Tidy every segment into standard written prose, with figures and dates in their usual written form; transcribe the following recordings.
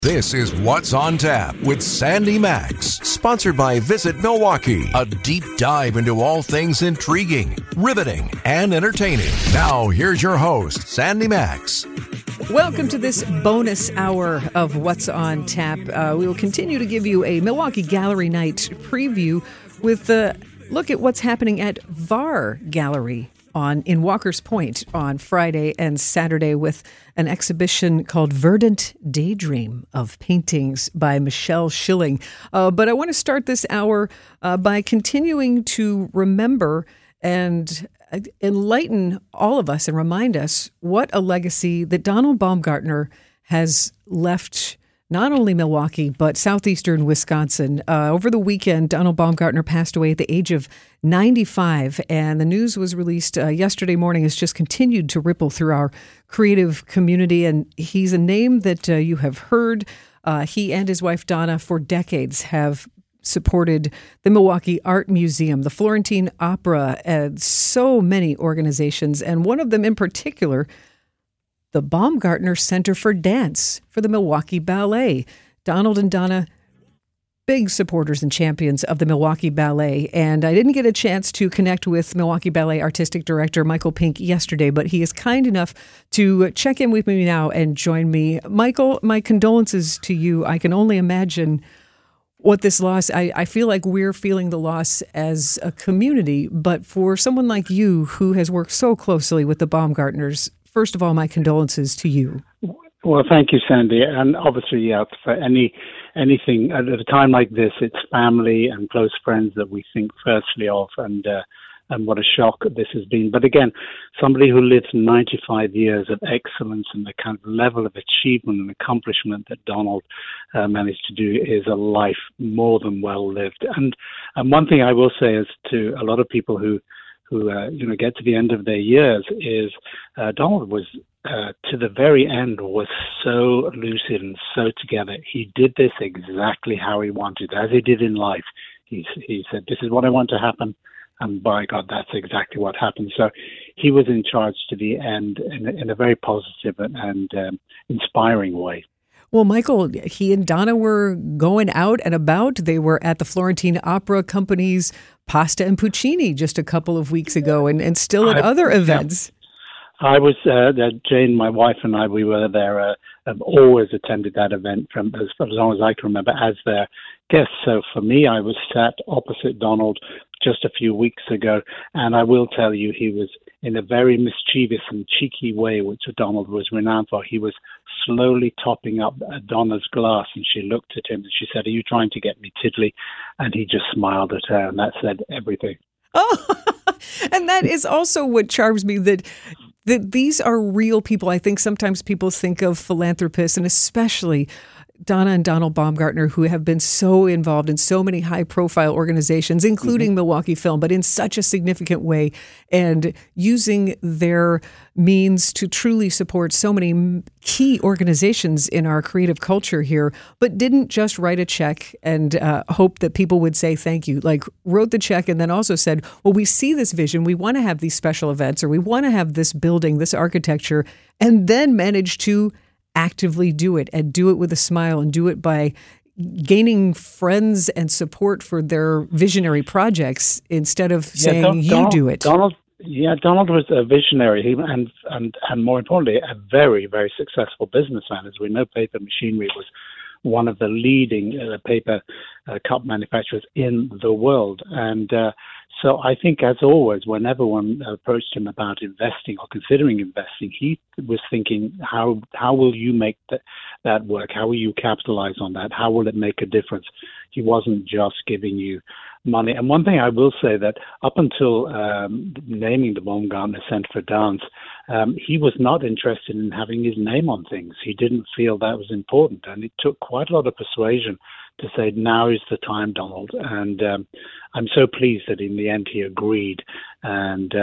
This is What's on Tap with Sandy Max, sponsored by Visit Milwaukee, a deep dive into all things intriguing, riveting, and entertaining. Now, here's your host, Sandy Max. Welcome to this bonus hour of What's on Tap. We will continue to give you a Milwaukee Gallery Night preview with a look at what's happening at VAR Gallery in Walker's Point on Friday and Saturday with an exhibition called Verdant Daydream of paintings by Michelle Schilling. But I want to start this hour by continuing to remember and enlighten all of us and remind us what a legacy that Donald Baumgartner has left not only Milwaukee, but southeastern Wisconsin. Over the weekend, Donald Baumgartner passed away at the age of 95, and the news was released yesterday morning. Has just continued to ripple through our creative community, and he's a name that you have heard. He and his wife, Donna, for decades have supported the Milwaukee Art Museum, the Florentine Opera, and so many organizations, and one of them in particular, the Baumgartner Center for Dance for the Milwaukee Ballet. Donald and Donna, big supporters and champions of the Milwaukee Ballet. And I didn't get a chance to connect with Milwaukee Ballet Artistic Director Michael Pink yesterday, but he is kind enough to check in with me now and join me. Michael, my condolences to you. I can only imagine what this loss, I feel like we're feeling the loss as a community, but for someone like you who has worked so closely with the Baumgartners, first of all, my condolences to you. Well, thank you, Sandy. And obviously, yeah, for anything at a time like this, it's family and close friends that we think firstly of, and what a shock this has been. But again, somebody who lives 95 years of excellence and the kind of level of achievement and accomplishment that Donald managed to do is a life more than well lived. And one thing I will say is to a lot of people who get to the end of their years is Donald was, to the very end, was so lucid and so together. He did this exactly how he wanted, as he did in life. He said, this is what I want to happen, and by God, that's exactly what happened. So he was in charge to the end in a very positive and inspiring way. Well, Michael, he and Donna were going out and about. They were at the Florentine Opera Company's Pasta and Puccini just a couple of weeks ago and still at other events. I was, Jane, my wife and I, we were there, have always attended that event from as long as I can remember as their guests. So for me, I was sat opposite Donald just a few weeks ago, and I will tell you, he was in a very mischievous and cheeky way, which Donald was renowned for. He was slowly topping up Donna's glass, and she looked at him and she said, "Are you trying to get me tiddly?" And he just smiled at her, and that said everything. Oh, and that is also what charms me, that these are real people. I think sometimes people think of philanthropists, and especially Donna and Donald Baumgartner, who have been so involved in so many high-profile organizations, including Milwaukee Film, but in such a significant way, and using their means to truly support so many key organizations in our creative culture here, but didn't just write a check and hope that people would say thank you. Like, wrote the check and then also said, well, we see this vision, we want to have these special events, or we want to have this building, this architecture, and then managed to actively do it, and do it with a smile, and do it by gaining friends and support for their visionary projects instead of saying you do it. Donald was a visionary, and more importantly, a very, very successful businessman. As we know, Paper Machinery was one of the leading paper cup manufacturers in the world. And so I think, as always, whenever one approached him about investing or considering investing, he was thinking, how will you make that work? How will you capitalize on that? How will it make a difference? He wasn't just giving you money. And one thing I will say, that up until naming the Baumgartner Center for Dance, he was not interested in having his name on things. He didn't feel that was important. And it took quite a lot of persuasion to say, now is the time, Donald. And I'm so pleased that in the end he agreed. And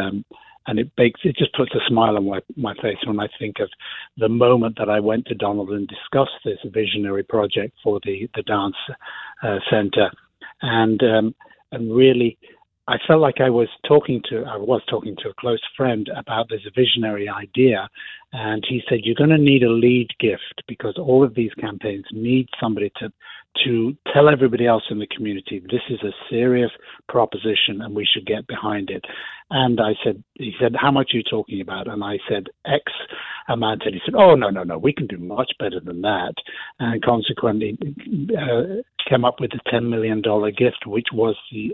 it just puts a smile on my face when I think of the moment that I went to Donald and discussed this visionary project for the dance center. And really, I felt like I was talking to a close friend about this visionary idea, and he said, you're going to need a lead gift because all of these campaigns need somebody to tell everybody else in the community, this is a serious proposition and we should get behind it. And he said, how much are you talking about? And I said, X amount. And he said, oh, no, we can do much better than that. And consequently, came up with a $10 million gift, which was the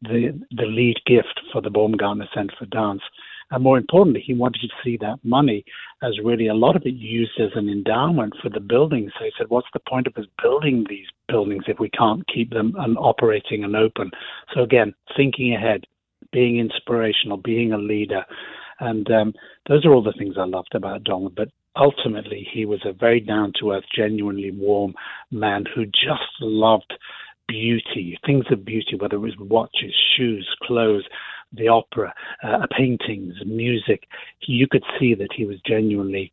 lead gift for the Baumgartner Center for Dance. And more importantly, he wanted to see that money as really a lot of it used as an endowment for the buildings. So he said, what's the point of us building these buildings if we can't keep them operating and open? So again, thinking ahead, being inspirational, being a leader. And those are all the things I loved about Donald. But ultimately, he was a very down-to-earth, genuinely warm man who just loved beauty, things of beauty, whether it was watches, shoes, clothes, the opera, paintings, music. You could see that he was genuinely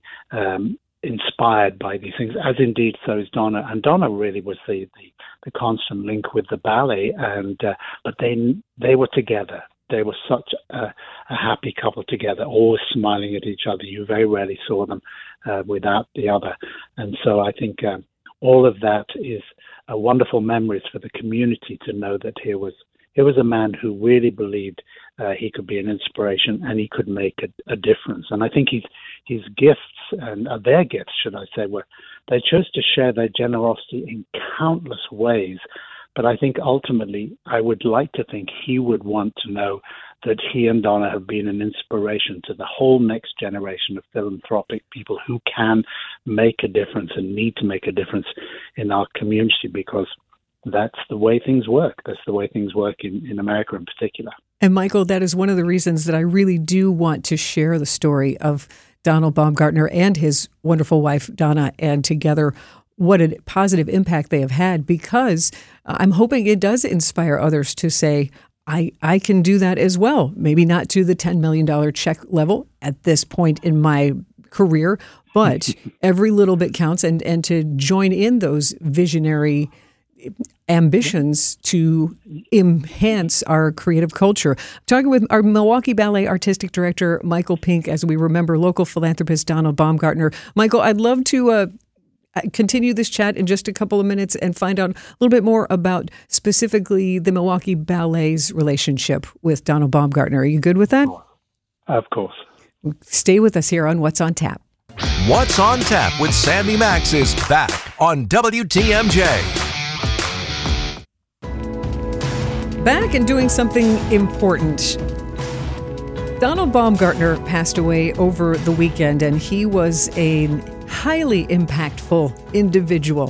inspired by these things, as indeed so is Donna. And Donna really was the constant link with the ballet. And but they were together. They were such a happy couple together, always smiling at each other. You very rarely saw them without the other. And so I think all of that is wonderful memories for the community to know that here was a man who really believed he could be an inspiration and he could make a difference. And I think his gifts, and their gifts, should I say, were they chose to share their generosity in countless ways. But I think ultimately, I would like to think he would want to know that he and Donna have been an inspiration to the whole next generation of philanthropic people who can make a difference and need to make a difference in our community, because that's the way things work. That's the way things work in America in particular. And Michael, that is one of the reasons that I really do want to share the story of Donald Baumgartner and his wonderful wife, Donna, and together what a positive impact they have had, because I'm hoping it does inspire others to say, I can do that as well. Maybe not to the $10 million check level at this point in my career, but every little bit counts, and to join in those visionary ambitions to enhance our creative culture. I'm talking with our Milwaukee Ballet Artistic Director, Michael Pink, as we remember local philanthropist Donald Baumgartner. Michael, I'd love to continue this chat in just a couple of minutes and find out a little bit more about specifically the Milwaukee Ballet's relationship with Donald Baumgartner. Are you good with that? Of course. Stay with us here on What's on Tap. What's on Tap with Sandy Max is back on WTMJ. Back and doing something important. Donald Baumgartner passed away over the weekend, and he was a highly impactful individual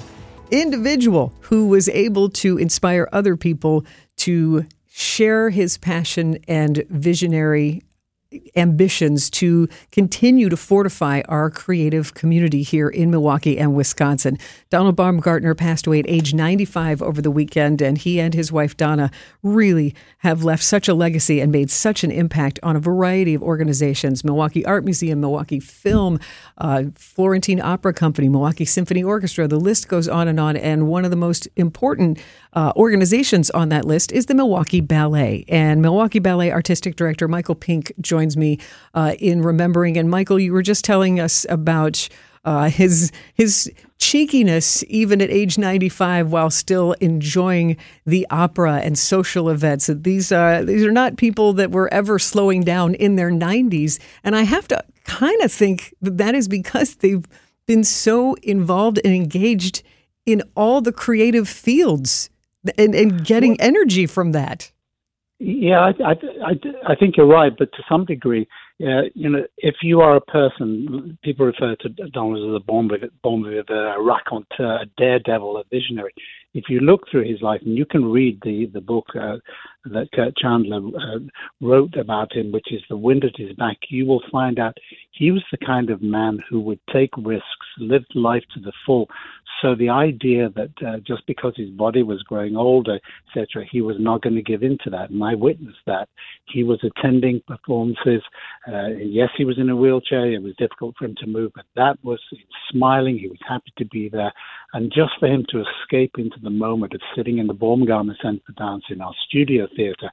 who was able to inspire other people to share his passion and visionary ambitions to continue to fortify our creative community here in Milwaukee and Wisconsin. Donald Baumgartner passed away at age 95 over the weekend, and he and his wife Donna really have left such a legacy and made such an impact on a variety of organizations: Milwaukee Art Museum, Milwaukee Film, Florentine Opera Company, Milwaukee Symphony Orchestra. The list goes on. And one of the most important organizations on that list is the Milwaukee Ballet. And Milwaukee Ballet Artistic Director Michael Pink joins me in remembering. And Michael, you were just telling us about his cheekiness even at age 95 while still enjoying the opera and social events. These are not people that were ever slowing down in their 90s. And I have to kind of think that is because they've been so involved and engaged in all the creative fields and getting energy from that. Yeah, I think you're right, but to some degree, if you are a person, people refer to Donald as a bon vivant, a raconteur, a daredevil, a visionary. If you look through his life, and you can read the book that Kurt Chandler wrote about him, which is The Wind at His Back, you will find out he was the kind of man who would take risks, live life to the full. So the idea that just because his body was growing older, etc., he was not going to give in to that. And I witnessed that. He was attending performances. Yes, he was in a wheelchair. It was difficult for him to move, but that was smiling. He was happy to be there. And just for him to escape into the moment of sitting in the Baumgartner Center for Dance in our studio theater,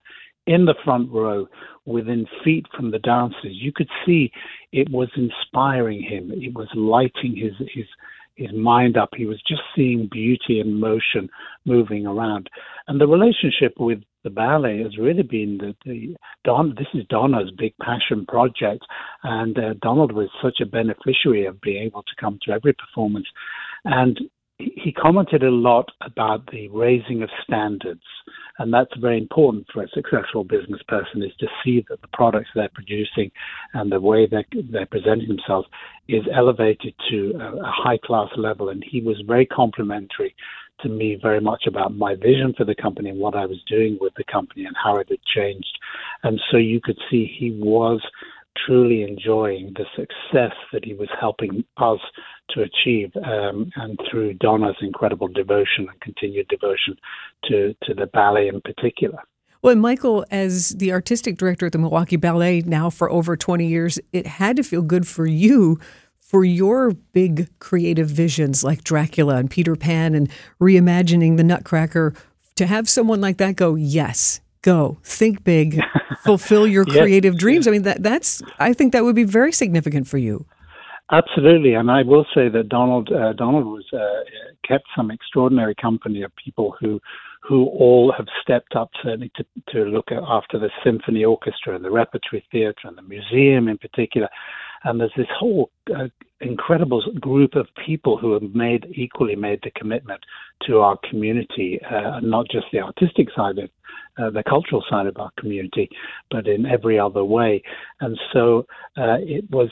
in the front row, within feet from the dancers. You could see it was inspiring him. It was lighting his mind up. He was just seeing beauty and motion moving around. And the relationship with the ballet has really been this is Donna's big passion project. And Donald was such a beneficiary of being able to come to every performance. And he commented a lot about the raising of standards. And that's very important for a successful business person, is to see that the products they're producing and the way they're presenting themselves is elevated to a high-class level. And he was very complimentary to me very much about my vision for the company and what I was doing with the company and how it had changed. And so you could see he was truly enjoying the success that he was helping us to achieve, and through Donna's incredible devotion and continued devotion to the ballet in particular. Well, Michael, as the artistic director at the Milwaukee Ballet now for over 20 years, it had to feel good for you for your big creative visions like Dracula and Peter Pan and reimagining the Nutcracker, to have someone like that go, yes, go, think big, fulfill your creative dreams. I mean, I think that would be very significant for you. Absolutely, and I will say that Donald was kept some extraordinary company of people who all have stepped up certainly to look after the symphony orchestra and the repertory theatre and the museum in particular. And there's this whole incredible group of people who have equally made the commitment to our community, not just the artistic side of the cultural side of our community, but in every other way. And so it was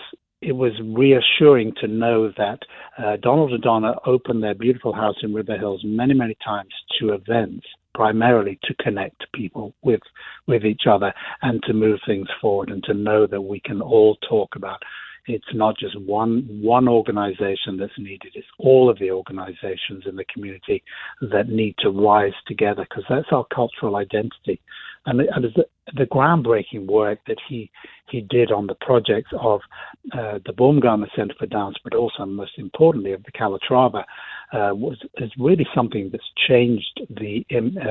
reassuring to know that Donald and Donna opened their beautiful house in River Hills many, many times to events, primarily to connect people with each other and to move things forward, and to know that we can all talk about it's not just one organization that's needed. It's all of the organizations in the community that need to rise together, because that's our cultural identity. And the groundbreaking work that he did on the projects of the Baumgartner Center for Dance, but also most importantly of the Calatrava, is really something that's changed the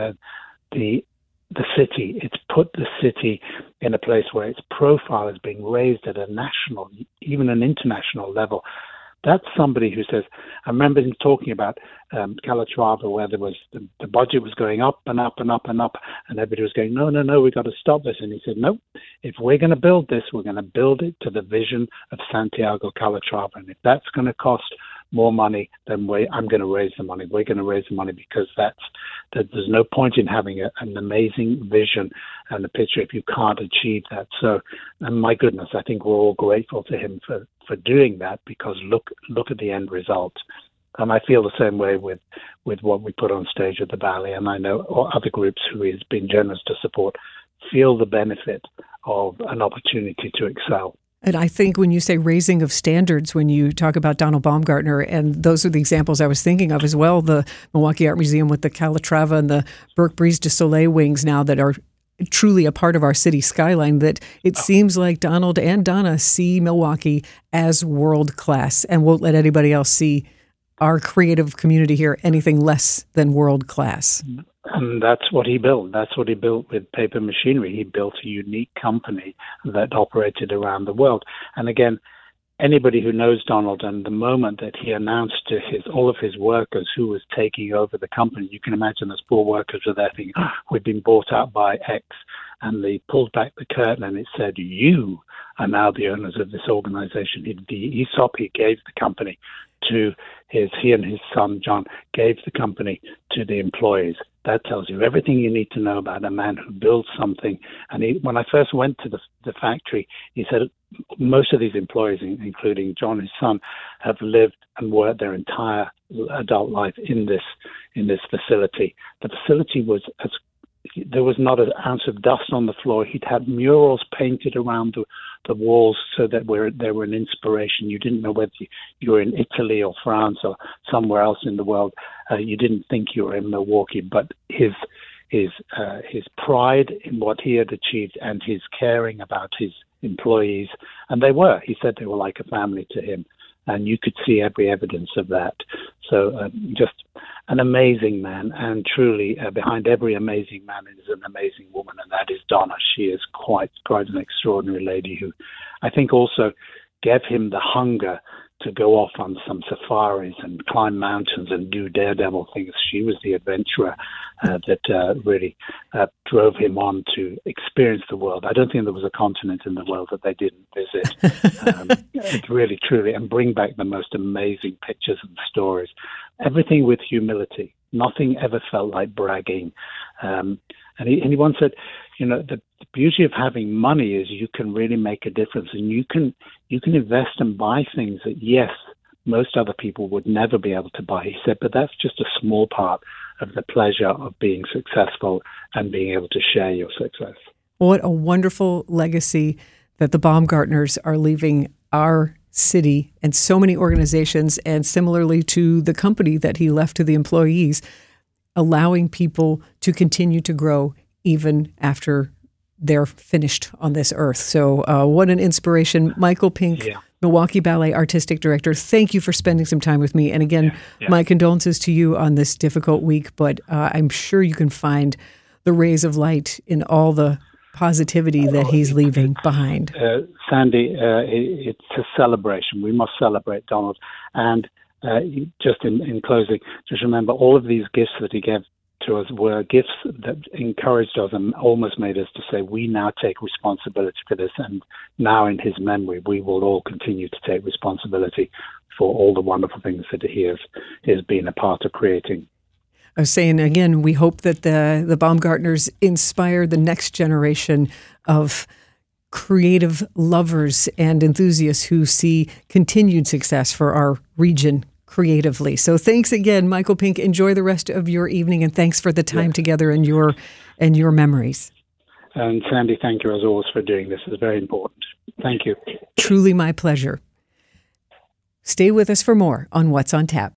city. It's put the city in a place where its profile is being raised at a national, even an international level. That's somebody who says, I remember him talking about Calatrava, where there was the budget was going up and up and up and up, and everybody was going, no, we've got to stop this. And he said, no, if we're going to build this, we're going to build it to the vision of Santiago Calatrava. And if that's going to cost more money, then I'm going to raise the money. We're going to raise the money, because there's no point in having an amazing vision and a picture if you can't achieve that. So, and my goodness, I think we're all grateful to him for doing that, because look at the end result. And I feel the same way with what we put on stage at the ballet, and I know other groups who he's been generous to support feel the benefit of an opportunity to excel. And I think when you say raising of standards, when you talk about Donald Baumgartner, and those are the examples I was thinking of as well, the Milwaukee Art Museum with the Calatrava and the Burke Brise de Soleil wings now that are truly a part of our city skyline, that it seems like Donald and Donna see Milwaukee as world class and won't let anybody else see our creative community here anything less than world class. And that's what he built. That's what he built with Paper Machinery. He built a unique company that operated around the world. And again, anybody who knows Donald, and the moment that he announced to all of his workers who was taking over the company, you can imagine those poor workers were there thinking, we've been bought out by X. And they pulled back the curtain and it said, you are now the owners of this organization. The ESOP he gave the company to he and his son, John, gave the company to the employees. That tells you everything you need to know about a man who builds something. And when I first went to the factory, he said most of these employees, including John, his son, have lived and worked their entire adult life in this facility. The facility there was not an ounce of dust on the floor. He'd had murals painted around the walls so that they were an inspiration. You didn't know whether you were in Italy or France or somewhere else in the world. You didn't think you were in Milwaukee, but his pride in what he had achieved and his caring about his employees, and he said they were like a family to him. And you could see every evidence of that. So just an amazing man, and truly behind every amazing man is an amazing woman, and that is Donna. She is quite an extraordinary lady who I think also gave him the hunger to go off on some safaris and climb mountains and do daredevil things. She was the adventurer that really drove him on to experience the world. I don't think there was a continent in the world that they didn't visit. It really, truly, and bring back the most amazing pictures and stories. Everything with humility. Nothing ever felt like bragging. And he once said, the beauty of having money is you can really make a difference, and you can invest and buy things that, yes, most other people would never be able to buy. He said, but that's just a small part of the pleasure of being successful and being able to share your success. What a wonderful legacy that the Baumgartners are leaving our city and so many organizations, and similarly to the company that he left to the employees, allowing people to continue to grow even after they're finished on this earth. So what an inspiration. Michael Pink, Milwaukee Ballet Artistic Director, thank you for spending some time with me. And again, my condolences to you on this difficult week, but I'm sure you can find the rays of light in all the positivity that he's leaving behind. Sandy, it's a celebration. We must celebrate Donald. And just in closing, just remember all of these gifts that he gave to us were gifts that encouraged us and almost made us to say, we now take responsibility for this. And now in his memory, we will all continue to take responsibility for all the wonderful things that he has been a part of creating. I was saying, again, we hope that the Baumgartners inspire the next generation of creative lovers and enthusiasts who see continued success for our region creatively. So thanks again, Michael Pink. Enjoy the rest of your evening, and thanks for the time together and your memories. And Sandy, thank you as always for doing this. It's very important. Thank you. Truly my pleasure. Stay with us for more on What's on Tap.